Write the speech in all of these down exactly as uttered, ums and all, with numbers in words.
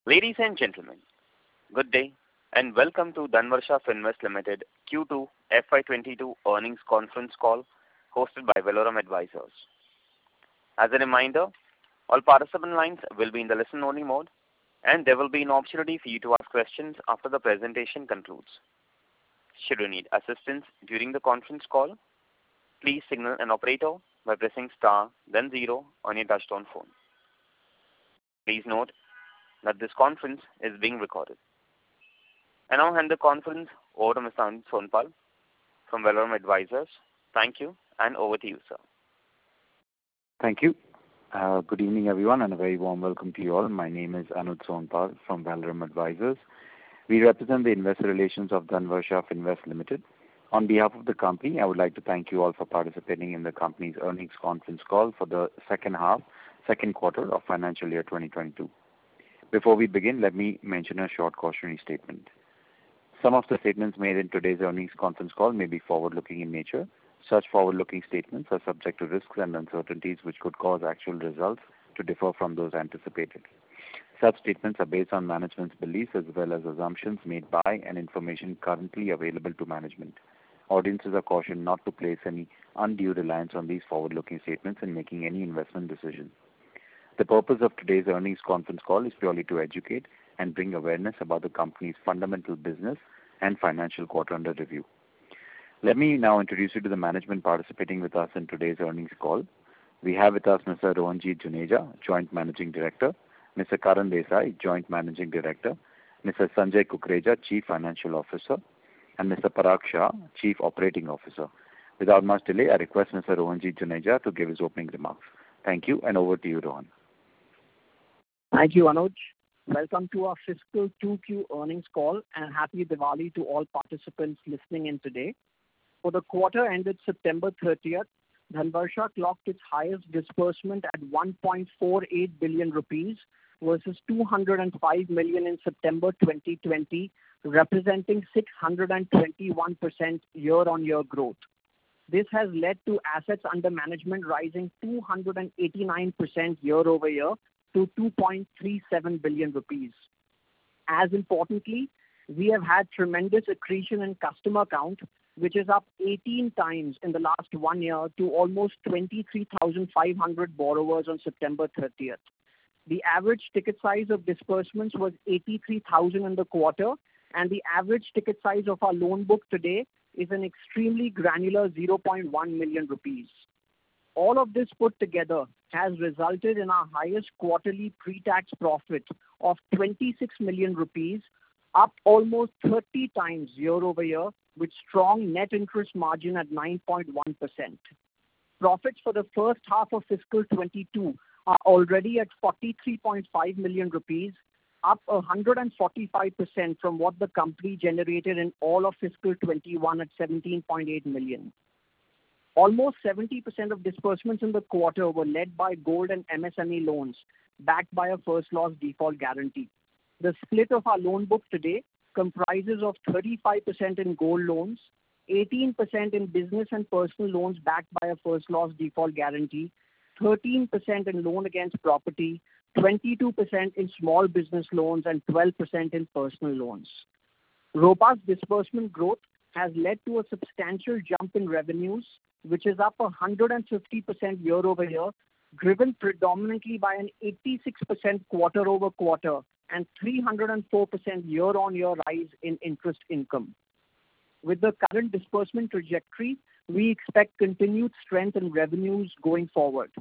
Ladies and gentlemen, good day and welcome to Dhanvarsha Finvest Limited Q two F Y twenty-two earnings conference call hosted by Velorum Advisors. As a reminder, all participant lines will be in the listen-only mode, and there will be an opportunity for you to ask questions after the presentation concludes. Should you need assistance during the conference call, please signal an operator by pressing star then zero on your touchtone phone. Please note that this conference is being recorded. I now hand the conference over to Mister Anuj Sonpal from Velorum Advisors. Thank you, and over to you, sir. Thank you. Uh, good evening, everyone, and a very warm welcome to you all. My name is Anuj Sonpal from Velorum Advisors. We represent the investor relations of Dhanvarsha Finvest Limited. On behalf of the company, I would like to thank you all for participating in the company's earnings conference call for the second half, second quarter of financial year twenty twenty-two. Before we begin, let me mention a short cautionary statement. Some of the statements made in today's earnings conference call may be forward-looking in nature. Such forward-looking statements are subject to risks and uncertainties which could cause actual results to differ from those anticipated. Such statements are based on management's beliefs as well as assumptions made by and information currently available to management. Audiences are cautioned not to place any undue reliance on these forward-looking statements in making any investment decision. The purpose of today's earnings conference call is purely to educate and bring awareness about the company's fundamental business and financial quarter under review. Let me now introduce you to the management participating with us in today's earnings call. We have with us Mister Rohanjit Juneja, Joint Managing Director, Mister Karan Desai, Joint Managing Director, Mister Sanjay Kukreja, Chief Financial Officer, and Mister Parag Shah, Chief Operating Officer. Without much delay, I request Mister Rohanjit Juneja to give his opening remarks. Thank you, and over to you, Rohan. Thank you, Anuj. Welcome to our fiscal two Q earnings call, and happy Diwali to all participants listening in today. For the quarter ended September thirtieth, Dhanvarsha clocked its highest disbursement at one point four eight billion rupees versus two hundred five million in September twenty twenty, representing six hundred twenty-one percent year-on-year growth. This has led to assets under management rising two hundred eighty-nine percent year-over-year to two point three seven billion rupees. As importantly, we have had tremendous accretion in customer count, which is up eighteen times in the last one year to almost twenty-three thousand five hundred borrowers on September thirtieth. The average ticket size of disbursements was eighty-three thousand in the quarter, and the average ticket size of our loan book today is an extremely granular zero point one million rupees. All of this put together has resulted in our highest quarterly pre-tax profit of twenty-six million rupees, up almost thirty times year-over-year, with strong net interest margin at nine point one percent. Profits for the first half of fiscal twenty-two are already at forty-three point five million rupees, up one hundred forty-five percent from what the company generated in all of fiscal twenty-one at seventeen point eight million. Almost seventy percent of disbursements in the quarter were led by gold and M S M E loans, backed by a first loss default guarantee. The split of our loan book today comprises of thirty-five percent in gold loans, eighteen percent in business and personal loans backed by a first loss default guarantee, thirteen percent in loan against property, twenty-two percent in small business loans, and twelve percent in personal loans. Robust disbursement growth has led to a substantial jump in revenues, which is up one hundred fifty percent year-over-year, driven predominantly by an eighty-six percent quarter-over-quarter and three hundred four percent year-on-year rise in interest income. With the current disbursement trajectory, we expect continued strength in revenues going forward.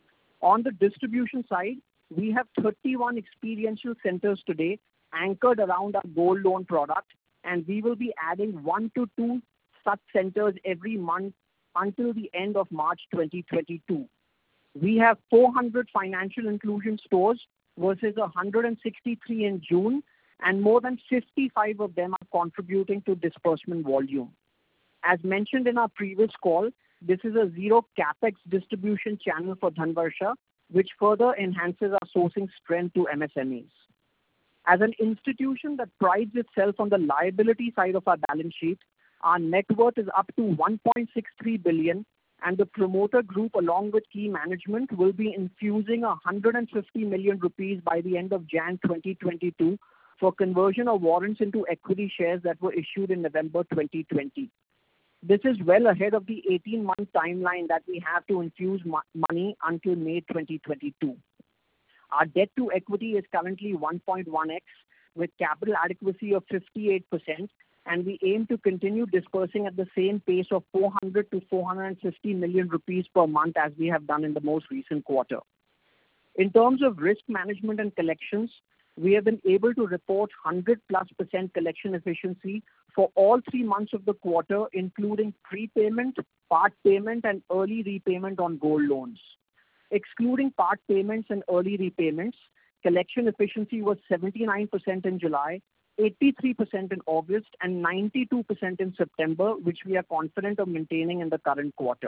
On the distribution side, we have thirty-one experiential centers today anchored around our gold loan product, and we will be adding one to two such centers every month until the end of March twenty twenty-two. We have four hundred financial inclusion stores versus one hundred sixty-three in June, and more than fifty-five of them are contributing to disbursement volume. As mentioned in our previous call, this is a zero capex distribution channel for Dhanvarsha, which further enhances our sourcing strength to M S M Es. As an institution that prides itself on the liability side of our balance sheet, our net worth is up to one point six three billion, and the promoter group along with key management will be infusing one hundred fifty million rupees by the end of January twenty twenty-two for conversion of warrants into equity shares that were issued in November twenty twenty. This is well ahead of the eighteen-month timeline that we have to infuse mo- money until May twenty twenty-two. Our debt to equity is currently one point one x with capital adequacy of fifty-eight percent, and we aim to continue dispersing at the same pace of four hundred to four hundred fifty million rupees per month as we have done in the most recent quarter. In terms of risk management and collections, we have been able to report one hundred plus percent collection efficiency for all three months of the quarter, including prepayment, part payment, and early repayment on gold loans. Excluding part payments and early repayments, collection efficiency was seventy-nine percent in July, eighty-three percent in August, and ninety-two percent in September, which we are confident of maintaining in the current quarter.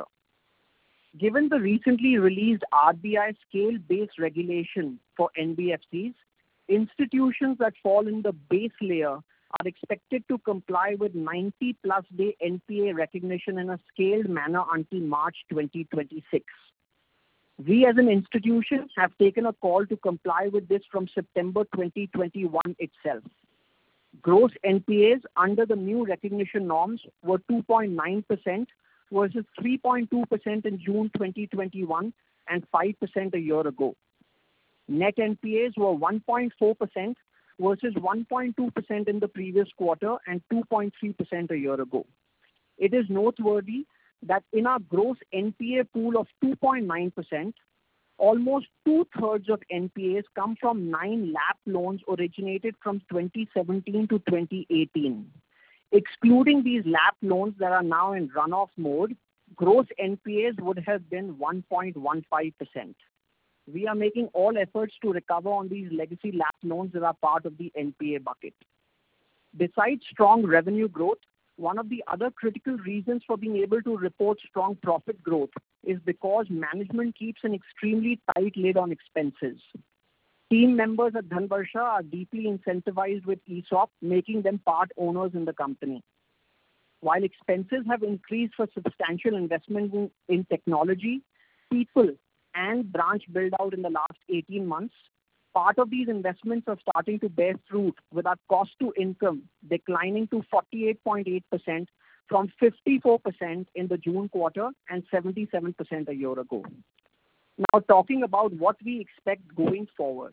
Given the recently released R B I scale-based regulation for N B F Cs, institutions that fall in the base layer are expected to comply with ninety plus day N P A recognition in a scaled manner until March twenty twenty-six. We as an institution have taken a call to comply with this from September twenty twenty-one itself. Gross N P As under the new recognition norms were two point nine percent versus three point two percent in June twenty twenty-one and five percent a year ago. Net N P As were one point four percent versus one point two percent in the previous quarter and two point three percent a year ago. It is noteworthy that in our gross N P A pool of two point nine percent, almost two-thirds of N P As come from nine LAP loans originated from twenty seventeen to twenty eighteen. Excluding these LAP loans that are now in runoff mode, gross N P As would have been one point one five percent. We are making all efforts to recover on these legacy LAP loans that are part of the N P A bucket. Besides strong revenue growth, one of the other critical reasons for being able to report strong profit growth is because management keeps an extremely tight lid on expenses. Team members at Dhanvarsha are deeply incentivized with E S O P, making them part owners in the company. While expenses have increased for substantial investment in, in technology, people, and branch build-out in the last eighteen months, part of these investments are starting to bear fruit with our cost to income declining to forty-eight point eight percent from fifty-four percent in the June quarter and seventy-seven percent a year ago. Now talking about what we expect going forward.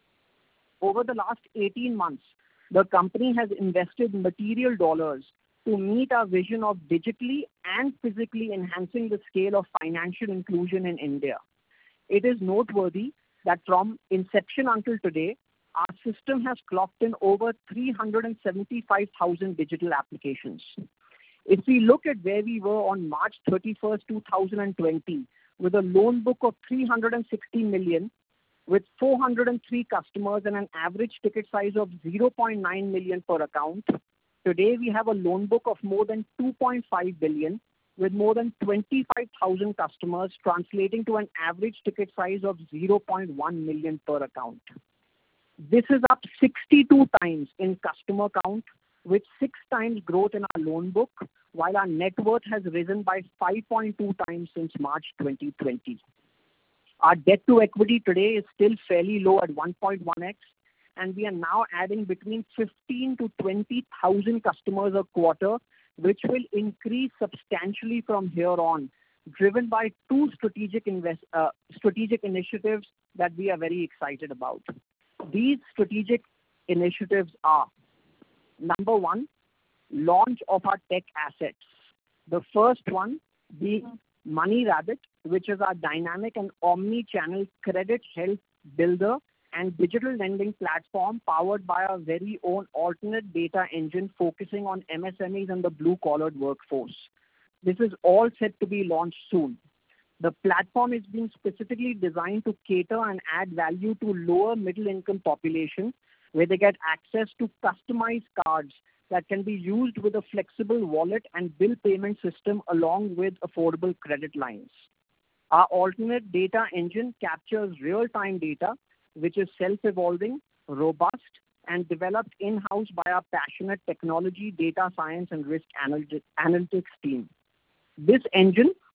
Over the last eighteen months, the company has invested material dollars to meet our vision of digitally and physically enhancing the scale of financial inclusion in India. It is noteworthy that from inception until today, our system has clocked in over three hundred seventy-five thousand digital applications. If we look at where we were on March thirty-first, twenty twenty, with a loan book of three hundred sixty million, with four hundred three customers and an average ticket size of zero point nine million per account, today we have a loan book of more than two point five billion, with more than twenty-five thousand customers, translating to an average ticket size of zero point one million per account. This is up sixty-two times in customer count, with six times growth in our loan book, while our net worth has risen by five point two times since March twenty twenty. Our debt to equity today is still fairly low at one point one x, and we are now adding between fifteen to twenty thousand customers a quarter, which will increase substantially from here on, driven by two strategic invest, uh, strategic initiatives that we are very excited about. These strategic initiatives are, number one, launch of our tech assets. The first one being MoneyRabbit, which is our dynamic and omni-channel credit health builder and digital lending platform powered by our very own alternate data engine focusing on M S M Es and the blue-collared workforce. This is all set to be launched soon. The platform is being specifically designed to cater and add value to lower middle-income population, where they get access to customized cards that can be used with a flexible wallet and bill payment system along with affordable credit lines. Our alternate data engine captures real-time data, which is self-evolving, robust, and developed in-house by our passionate technology, data science, and risk analytics team. This engine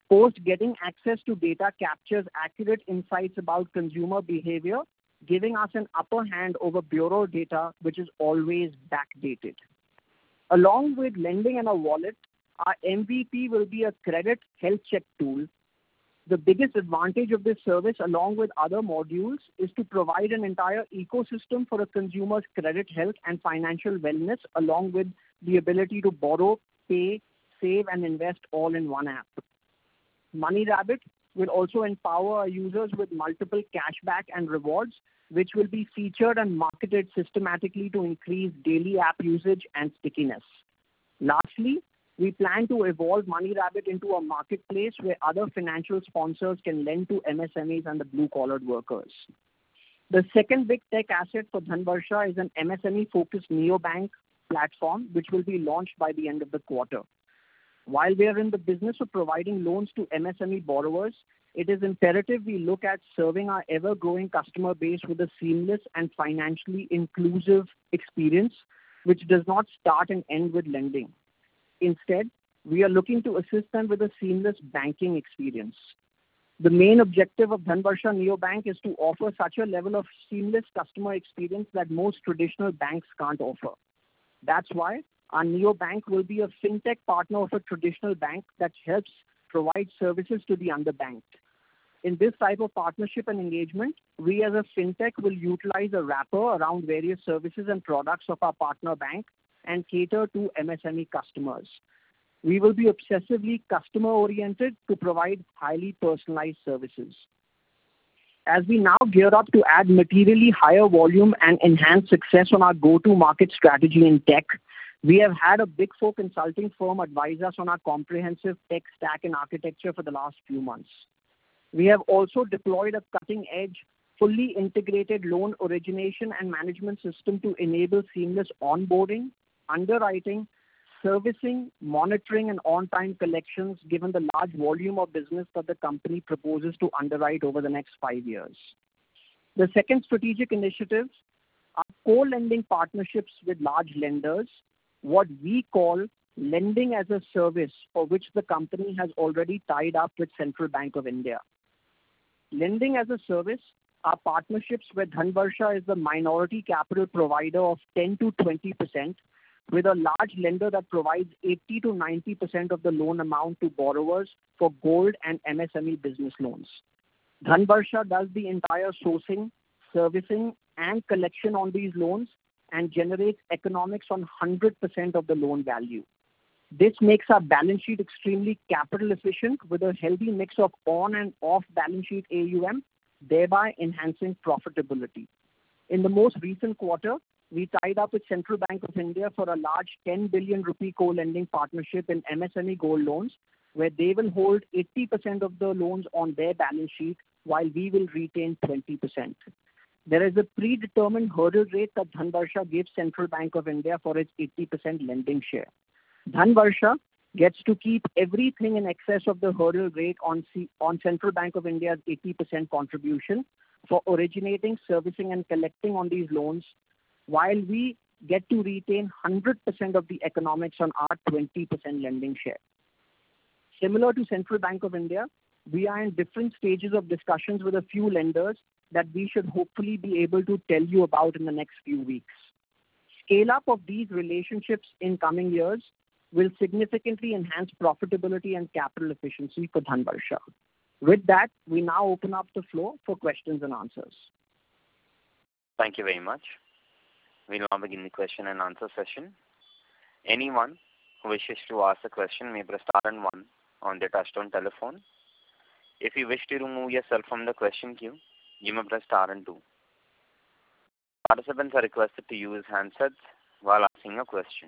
Post getting access to data captures accurate insights about consumer behavior, giving us an upper hand over bureau data, which is always backdated. Along with lending and a wallet, our M V P will be a credit health check tool. The biggest advantage of this service, along with other modules, is to provide an entire ecosystem for a consumer's credit health and financial wellness, along with the ability to borrow, pay, save, and invest all in one app. MoneyRabbit will also empower our users with multiple cashback and rewards, which will be featured and marketed systematically to increase daily app usage and stickiness. Lastly, we plan to evolve MoneyRabbit into a marketplace where other financial sponsors can lend to M S M Es and the blue-collared workers. The second big tech asset for Dhanvarsha is an M S M E-focused neobank platform, which will be launched by the end of the quarter. While we are in the business of providing loans to M S M E borrowers, it is imperative we look at serving our ever-growing customer base with a seamless and financially inclusive experience, which does not start and end with lending. Instead, we are looking to assist them with a seamless banking experience. The main objective of Dhanvarsha Neobank is to offer such a level of seamless customer experience that most traditional banks can't offer. That's why our Neobank will be a fintech partner of a traditional bank that helps provide services to the underbanked. In this type of partnership and engagement, we as a fintech will utilize a wrapper around various services and products of our partner bank and cater to M S M E customers. We will be obsessively customer-oriented to provide highly personalized services. As we now gear up to add materially higher volume and enhance success on our go-to-market strategy in tech, we have had a Big Four consulting firm advise us on our comprehensive tech stack and architecture for the last few months. We have also deployed a cutting-edge, fully integrated loan origination and management system to enable seamless onboarding, underwriting, servicing, monitoring, and on-time collections, given the large volume of business that the company proposes to underwrite over the next five years. The second strategic initiative are co-lending partnerships with large lenders, what we call lending as a service, for which the company has already tied up with Central Bank of India. Lending as a service are partnerships where Dhanvarsha is the minority capital provider of ten to twenty percent, with a large lender that provides eighty to ninety percent of the loan amount to borrowers for gold and M S M E business loans. Dhanvarsha does the entire sourcing, servicing, and collection on these loans and generates economics on one hundred percent of the loan value. This makes our balance sheet extremely capital efficient with a healthy mix of on and off balance sheet A U M, thereby enhancing profitability. In the most recent quarter, we tied up with Central Bank of India for a large ten billion rupee co-lending partnership in M S M E gold loans, where they will hold eighty percent of the loans on their balance sheet while we will retain twenty percent. There is a predetermined hurdle rate that Dhanvarsha gives Central Bank of India for its eighty percent lending share. Dhanvarsha gets to keep everything in excess of the hurdle rate on, C- on Central Bank of India's eighty percent contribution for originating, servicing, and collecting on these loans, while we get to retain one hundred percent of the economics on our twenty percent lending share. Similar to Central Bank of India, we are in different stages of discussions with a few lenders that we should hopefully be able to tell you about in the next few weeks. Scale up of these relationships in coming years will significantly enhance profitability and capital efficiency for Dhanvarsha. With that, we now open up the floor for questions and answers. Thank you very much. We will now begin the question and answer session. Anyone who wishes to ask a question may press star and one on their touchtone telephone. If you wish to remove yourself from the question queue, you may press star and two. Participants are requested to use handsets while asking a question.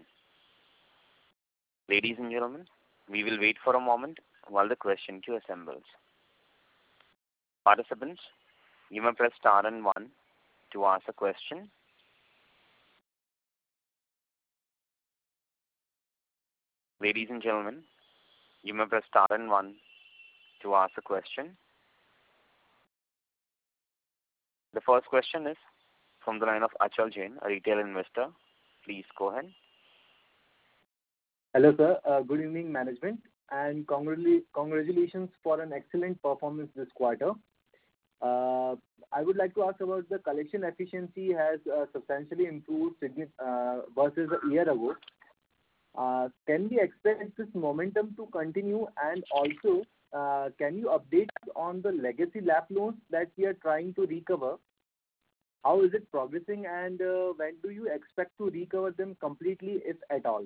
Ladies and gentlemen, we will wait for a moment while the question queue assembles. Participants, you may press star and one to ask a question. Ladies and gentlemen, you may press star and one to ask a question. The first question is from the line of Achal Jain, a retail investor. Please go ahead. Hello, sir. Uh, good evening, management. and congratula- congratulations for an excellent performance this quarter. Uh, I would like to ask about the collection efficiency has uh, substantially improved signi- uh, versus a year ago. Uh, Can we expect this momentum to continue? And also, uh, can you update on the legacy LAP loans that we are trying to recover? How is it progressing, and uh, when do you expect to recover them completely, if at all?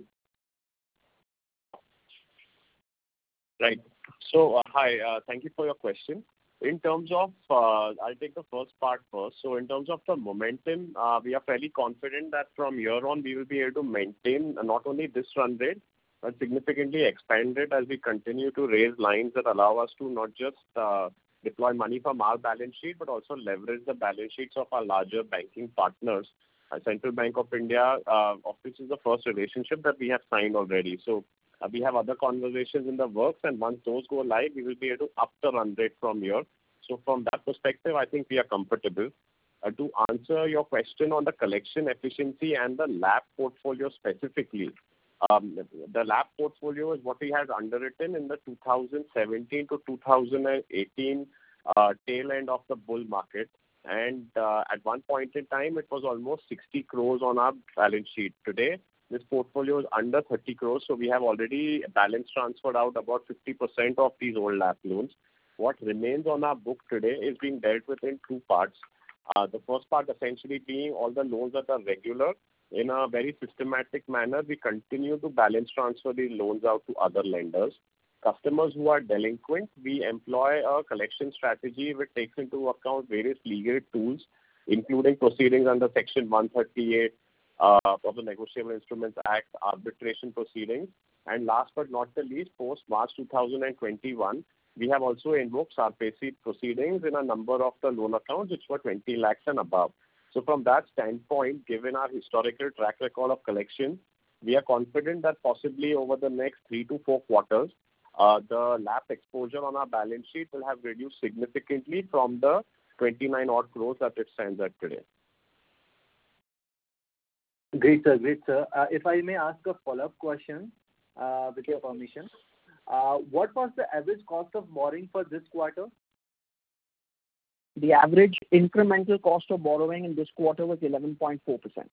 Right. So, uh, hi, uh, thank you for your question. In terms of, uh, I'll take the first part first. So in terms of the momentum, uh, we are fairly confident that from here on, we will be able to maintain not only this run rate, but significantly expand it as we continue to raise lines that allow us to not just uh, deploy money from our balance sheet, but also leverage the balance sheets of our larger banking partners. Uh, Central Bank of India, uh, of which is the first relationship that we have signed already. So uh, we have other conversations in the works, and once those go live, we will be able to up the run rate from here. So from that perspective, I think we are comfortable. Uh, to answer your question on the collection efficiency and the LAP portfolio specifically, um, the LAP portfolio is what we had underwritten in the two thousand seventeen to two thousand eighteen uh, tail end of the bull market. And uh, at one point in time, it was almost sixty crores on our balance sheet. Today, this portfolio is under thirty crores, so we have already balance transferred out about fifty percent of these old LAP loans. What remains on our book today is being dealt with in two parts. Uh, the first part essentially being all the loans that are regular. In a very systematic manner, we continue to balance transfer these loans out to other lenders. Customers who are delinquent, we employ a collection strategy which takes into account various legal tools, including proceedings under Section one thirty-eight uh, of the Negotiable Instruments Act, arbitration proceedings, and last but not the least, post March two thousand twenty-one, we have also invoked SARFAESI proceedings in a number of the loan accounts which were twenty lakhs and above. So from that standpoint, given our historical track record of collection, we are confident that possibly over the next three to four quarters, uh, the LAP exposure on our balance sheet will have reduced significantly from the twenty-nine odd crores that it stands at today. Great, sir. Great, sir. Uh, if I may ask a follow-up question, uh, with your permission. Uh, what was the average cost of borrowing for this quarter? The average incremental cost of borrowing in this quarter was eleven point four percent.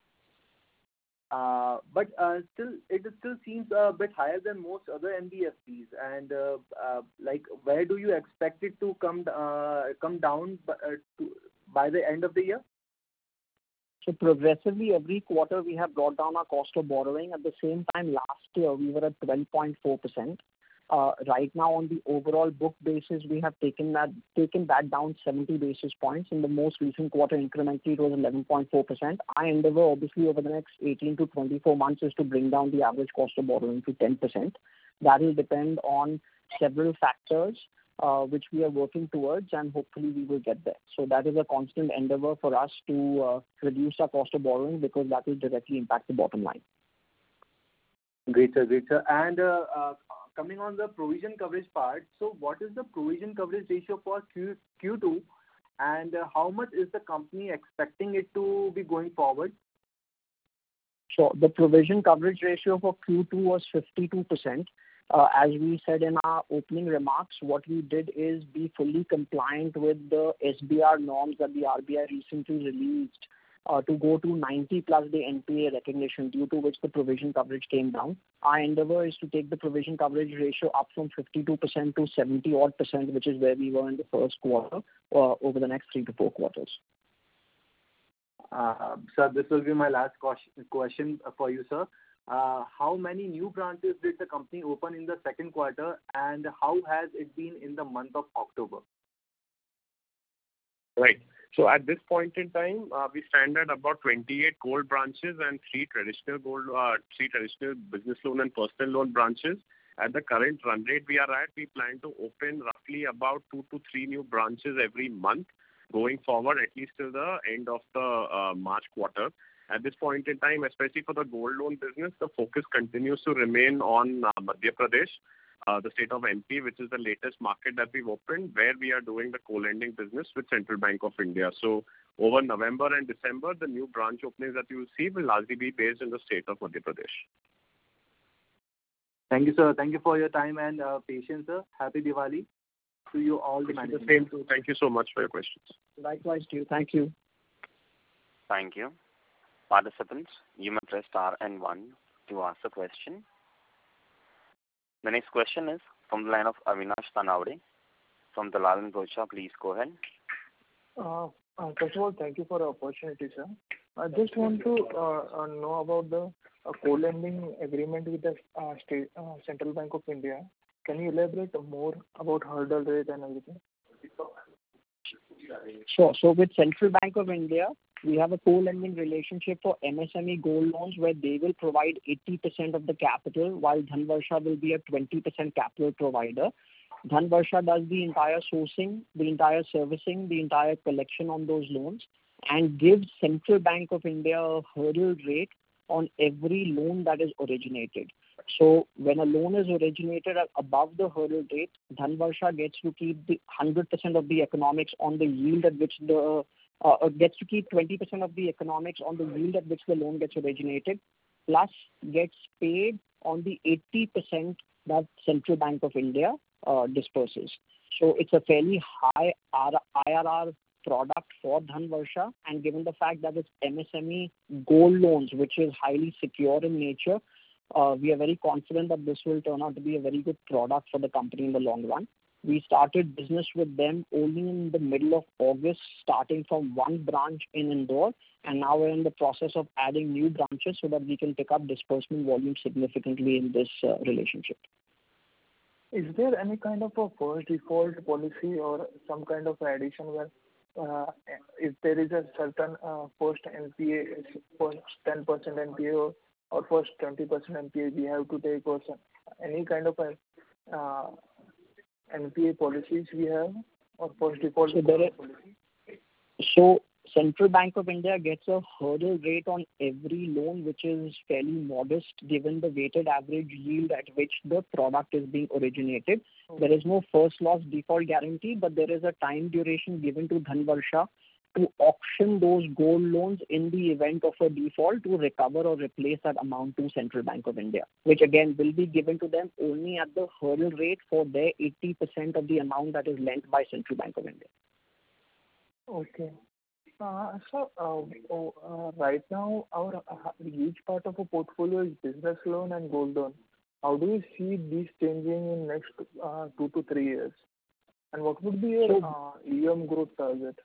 Uh, but uh, still, it still seems a bit higher than most other N B F Cs. And uh, uh, like, where do you expect it to come uh, come down by, uh, to, by the end of the year? So progressively, every quarter we have brought down our cost of borrowing. At the same time, last year we were at twelve point four percent. Uh, right now, on the overall book basis, we have taken that taken that down seventy basis points. In the most recent quarter, incrementally, it was eleven point four percent. Our endeavor, obviously, over the next eighteen to twenty-four months is to bring down the average cost of borrowing to ten percent. That will depend on several factors, uh, which we are working towards, and hopefully we will get there. So that is a constant endeavor for us to uh, reduce our cost of borrowing, because that will directly impact the bottom line. Great, sir. Great, sir. And uh, uh, coming on the provision coverage part, so what is the provision coverage ratio for Q, Q2, and uh, how much is the company expecting it to be going forward? So the provision coverage ratio for Q two was fifty-two percent. Uh, as we said in our opening remarks, what we did is be fully compliant with the S B R norms that the R B I recently released uh, to go to ninety plus day N P A recognition, due to which the provision coverage came down. Our endeavor is to take the provision coverage ratio up from fifty-two percent to seventy odd percent, which is where we were in the first quarter, uh, over the next three to four quarters. Uh, sir, this will be my last question for you, sir. Uh, how many new branches did the company open in the second quarter, and how has it been in the month of October? Right. So at this point in time, uh, we stand at about twenty-eight gold branches and three traditional gold, uh, three traditional business loan and personal loan branches. At the current run rate we are at, we plan to open roughly about two to three new branches every month going forward, at least till the end of the uh, March quarter. At this point in time, especially for the gold loan business, the focus continues to remain on uh, Madhya Pradesh, uh, the state of M P, which is the latest market that we've opened, where we are doing the co-lending business with Central Bank of India. So over November and December, the new branch openings that you will see will largely be based in the state of Madhya Pradesh. Thank you, sir. Thank you for your time and uh, patience, sir. Happy Diwali to you all the The management. same too. Thank you so much for your questions. Likewise to you. Thank you. Thank you. Participants, you may press star and one to ask a question. The next question is from the line of Avinash Tanawade from Dalal and Broacha. Please go ahead. Uh, uh, First of all, thank you for the opportunity, sir. I just want to uh, uh, know about the uh, co-lending agreement with the uh, state, uh, Central Bank of India. Can you elaborate more about hurdle rate and everything? Sure. So with Central Bank of India, we have a co-lending relationship for M S M E gold loans where they will provide eighty percent of the capital while Dhanvarsha will be a twenty percent capital provider. Dhanvarsha does the entire sourcing, the entire servicing, the entire collection on those loans and gives Central Bank of India a hurdle rate on every loan that is originated. So when a loan is originated at above the hurdle rate, Dhanvarsha gets to keep the one hundred percent of the economics on the yield at which the uh, gets to keep twenty percent of the economics on the yield at which the loan gets originated, plus gets paid on the eighty percent that Central Bank of India uh, disperses. So it's a fairly high I R R product for Dhanvarsha, and given the fact that it's M S M E gold loans, which is highly secure in nature, uh, we are very confident that this will turn out to be a very good product for the company in the long run. We started business with them only in the middle of August, starting from one branch in Indore, and now we're in the process of adding new branches so that we can pick up disbursement volume significantly in this uh, relationship. Is there any kind of a first default policy or some kind of addition where uh, if there is a certain uh, first N P A, first ten percent N P A or, or first twenty percent N P A we have to take, or some, any kind of a uh, N P A policies we have, or first default so there is, policy? So Central Bank of India gets a hurdle rate on every loan, which is fairly modest given the weighted average yield at which the product is being originated. There is no first loss default guarantee, but there is a time duration given to Dhanvarsha to auction those gold loans in the event of a default to recover or replace that amount to Central Bank of India, which again will be given to them only at the hurdle rate for their eighty percent of the amount that is lent by Central Bank of India. Okay. Uh, so, uh, oh, uh, right now, our uh, huge part of our portfolio is business loan and gold loan. How do you see these changing in next uh, two to three years? And what would be your uh, E M growth target?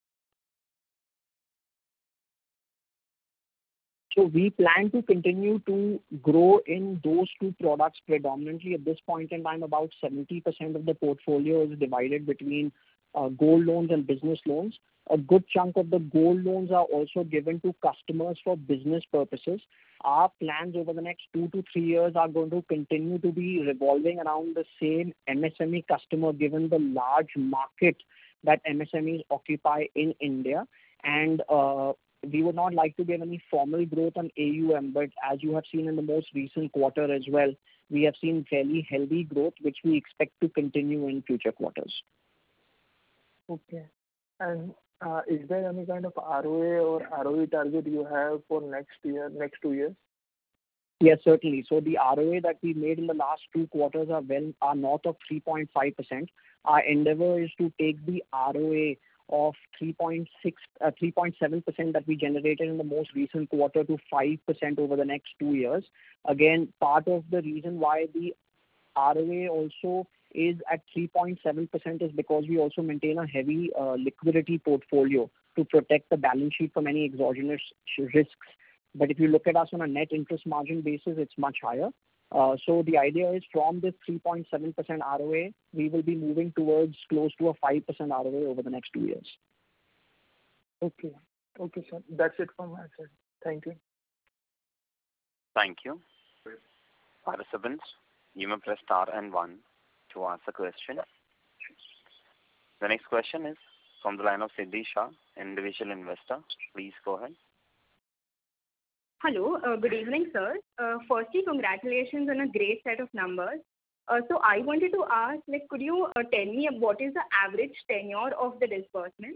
So we plan to continue to grow in those two products predominantly. At this point in time, about seventy percent of the portfolio is divided between uh, gold loans and business loans. A good chunk of the gold loans are also given to customers for business purposes. Our plans over the next two to three years are going to continue to be revolving around the same M S M E customer, given the large market that M S M Es occupy in India. And uh, we would not like to give any formal growth on A U M, but as you have seen in the most recent quarter as well, we have seen fairly healthy growth, which we expect to continue in future quarters. Okay. And uh, is there any kind of R O A or R O E target you have for next year, next two years? Yes, certainly. So the R O A that we made in the last two quarters are well are north of three point five percent. Our endeavor is to take the R O A of three point six, uh, three point seven percent that we generated in the most recent quarter to five percent over the next two years. Again, part of the reason why the R O A also is at three point seven percent is because we also maintain a heavy uh, liquidity portfolio to protect the balance sheet from any exogenous risks. But if you look at us on a net interest margin basis, it's much higher. Uh, so the idea is from this three point seven percent R O A, we will be moving towards close to a five percent R O A over the next two years. Okay. Okay, sir. That's it from my side. Thank you. Thank you. Participants, you may press star and one to ask a question. The next question is from the line of Siddhi Shah, individual investor. Please go ahead. Hello, uh, good evening, sir. Uh, firstly, congratulations on a great set of numbers. Uh, so I wanted to ask, like, could you uh, tell me what is the average tenure of the disbursement?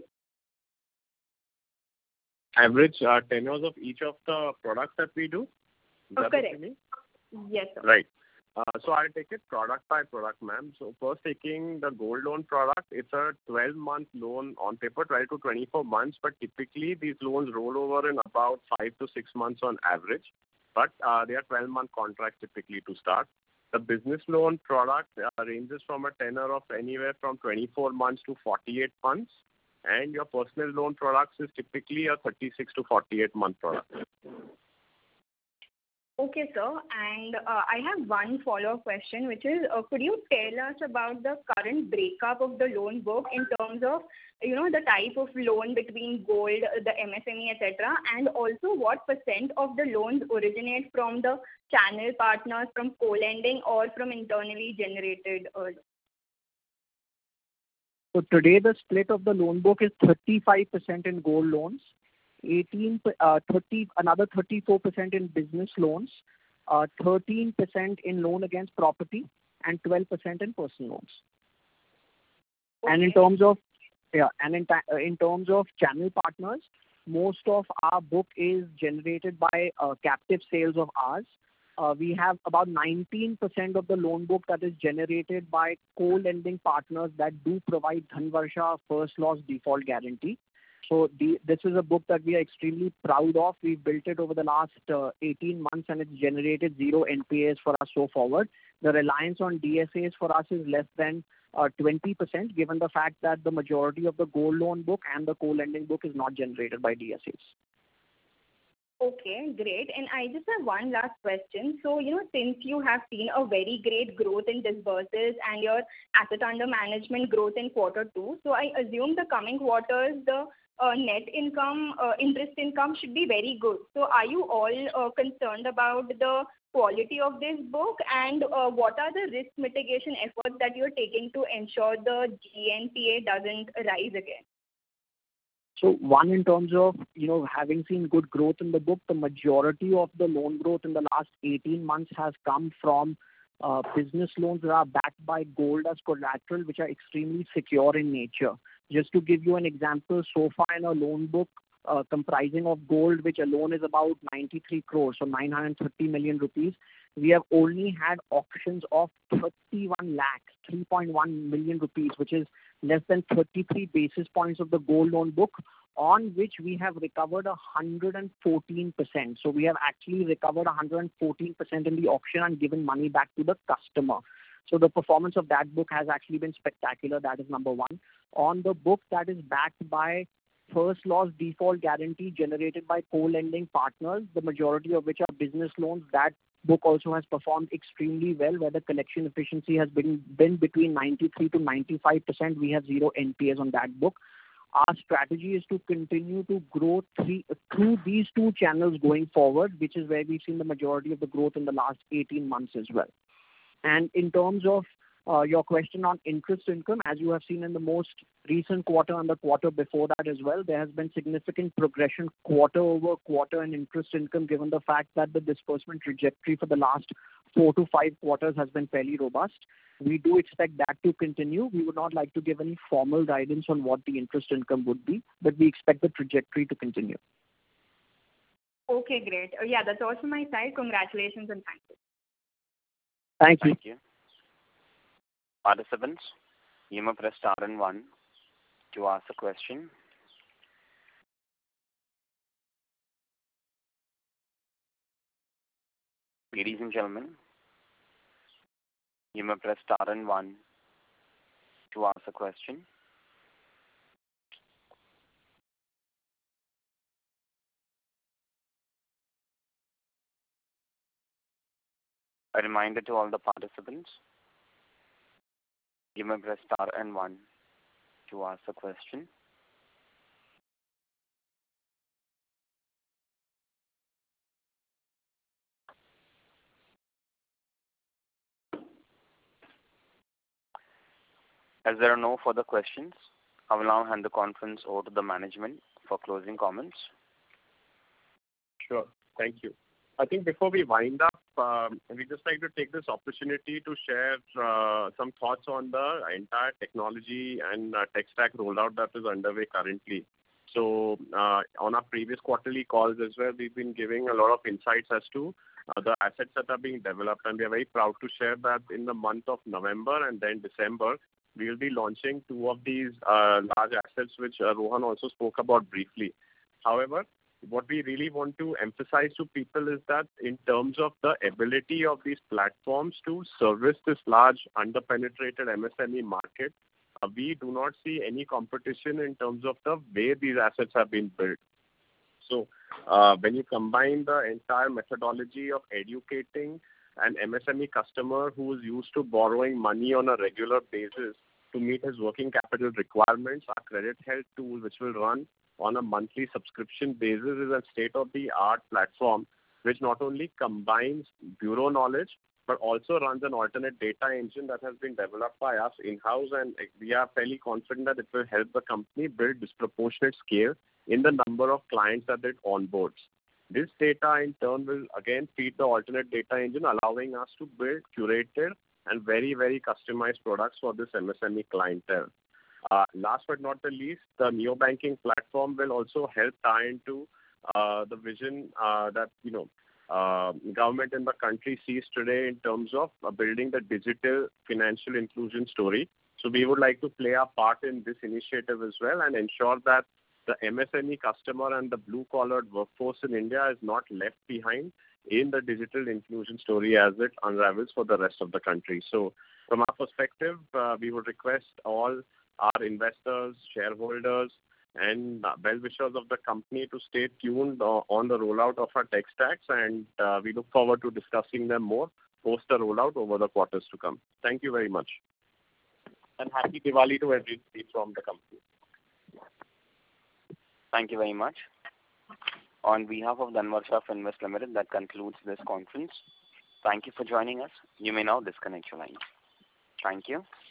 Average uh, tenures of each of the products that we do? Is Uh, that what correct. you mean? Yes, sir. Right. Uh, so I'll take it product by product, ma'am. So first taking the gold loan product, it's a twelve-month loan on paper, twelve to twenty-four months, but typically these loans roll over in about five to six months on average. But uh, they are twelve-month contracts typically to start. The business loan product uh, ranges from a tenor of anywhere from twenty-four months to forty-eight months. And your personal loan products is typically a thirty-six to forty-eight month product. Okay, sir. And uh, I have one follow-up question, which is, uh, could you tell us about the current breakup of the loan book in terms of, you know, the type of loan between gold, the M S M E, et cetera, and also what percent of the loans originate from the channel partners, from co-lending, or from internally generated? Uh, so today the split of the loan book is thirty-five percent in gold loans, eighteen, uh, thirty, another thirty-four percent in business loans, uh, thirteen percent in loan against property, and twelve percent in personal loans. Okay. And in terms of yeah, and in, ta- uh, in terms of channel partners, most of our book is generated by uh, captive sales of ours. Uh, we have about nineteen percent of the loan book that is generated by co-lending partners that do provide Dhanvarsha first loss default guarantee. So the, this is a book that we are extremely proud of. We've built it over the last uh, eighteen months, and it's generated zero N P As for us so forward. The reliance on D S As for us is less than uh, twenty percent, given the fact that the majority of the gold loan book and the co-lending book is not generated by D S As. Okay, great. And I just have one last question. So, you know, since you have seen a very great growth in disbursements and your asset under management growth in quarter two, so I assume the coming quarters, the uh, net income, uh, interest income should be very good. So are you all uh, concerned about the quality of this book, and uh, what are the risk mitigation efforts that you're taking to ensure the G N P A doesn't rise again? So one, in terms of, you know, having seen good growth in the book, the majority of the loan growth in the last eighteen months has come from uh, business loans that are backed by gold as collateral, which are extremely secure in nature. Just to give you an example, so far in a loan book uh, comprising of gold, which alone is about ninety-three crores, so nine hundred thirty million rupees, we have only had auctions of thirty-one lakhs, three point one million rupees, which is less than thirty-three basis points of the gold loan book, on which we have recovered one hundred fourteen percent. So we have actually recovered one hundred fourteen percent in the auction and given money back to the customer. So the performance of that book has actually been spectacular. That is number one. On the book that is backed by first loss default guarantee generated by co-lending partners, the majority of which are business loans, that book also has performed extremely well, where the collection efficiency has been, been between ninety-three to ninety-five percent. We have zero N P As on that book. Our strategy is to continue to grow three, through these two channels going forward, which is where we've seen the majority of the growth in the last eighteen months as well. And in terms of uh, your question on interest income, as you have seen in the most recent quarter and the quarter before that as well, there has been significant progression quarter over quarter in interest income, given the fact that the disbursement trajectory for the last four to five quarters has been fairly robust. We do expect that to continue. We would not like to give any formal guidance on what the interest income would be, but we expect the trajectory to continue. Okay, great. Uh, yeah, that's all from my side. Congratulations and thank you. Thank you. Thank you. Participants, you may press star and one to ask a question. Ladies and gentlemen, you may press star and one to ask a question. A reminder to all the participants, you may press star and one to ask a question. As there are no further questions, I will now hand the conference over to the management for closing comments. Sure. Thank you. I think before we wind up, um, we'd just like to take this opportunity to share uh, some thoughts on the entire technology and uh, tech stack rollout that is underway currently. So uh, on our previous quarterly calls as well, we've been giving a lot of insights as to uh, the assets that are being developed, and we are very proud to share that in the month of November and then December, we will be launching two of these uh, large assets, which uh, Rohan also spoke about briefly. However, what we really want to emphasize to people is that in terms of the ability of these platforms to service this large underpenetrated M S M E market, uh, we do not see any competition in terms of the way these assets have been built. So uh, when you combine the entire methodology of educating an M S M E customer who is used to borrowing money on a regular basis to meet his working capital requirements, our credit health tool, which will run on a monthly subscription basis, is a state-of-the-art platform which not only combines bureau knowledge but also runs an alternate data engine that has been developed by us in-house, and we are fairly confident that it will help the company build disproportionate scale in the number of clients that it onboards. This data in turn will again feed the alternate data engine, allowing us to build curated and very, very customized products for this M S M E clientele. Uh, last but not the least, the neo-banking platform will also help tie into uh, the vision uh, that, you know, uh, government in the country sees today in terms of uh, building the digital financial inclusion story. So we would like to play our part in this initiative as well and ensure that the M S M E customer and the blue-collared workforce in India is not left behind in the digital inclusion story as it unravels for the rest of the country. So from our perspective, uh, we would request all our investors, shareholders, and uh, well-wishers of the company to stay tuned uh, on the rollout of our tech stacks, and uh, we look forward to discussing them more post the rollout over the quarters to come. Thank you very much. And happy Diwali to everybody from the company. Thank you very much. On behalf of Dhanvarsha Finvest Limited, that concludes this conference. Thank you for joining us. You may now disconnect your lines. Thank you.